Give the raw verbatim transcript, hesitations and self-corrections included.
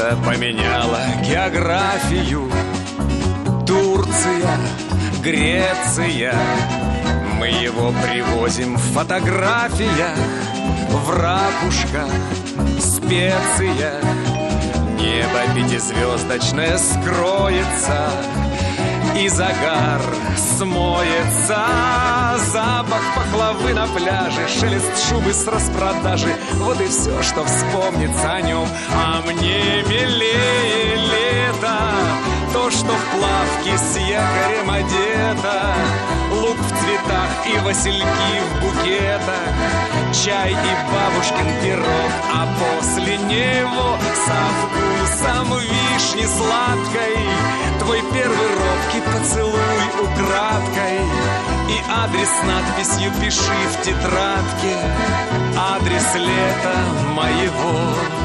Лето поменяло географию. Турция, Греция. Мы его привозим в фотографиях, в ракушках, специях. Небо пятизвездочное скроется, и загар смоется. Запах пахлавы на пляже, шелест шубы с распродажи. Вот и все, что вспомнится о нем. А мне милее лето, то, что в плавке с якорем одето. Лук в цветах и васильки в букетах, чай и бабушкин пирог, а после него со вкусом вишни сладкой твой первый робкий поцелуй украдкой. И адрес с надписью пиши в тетрадке, адрес лета моего.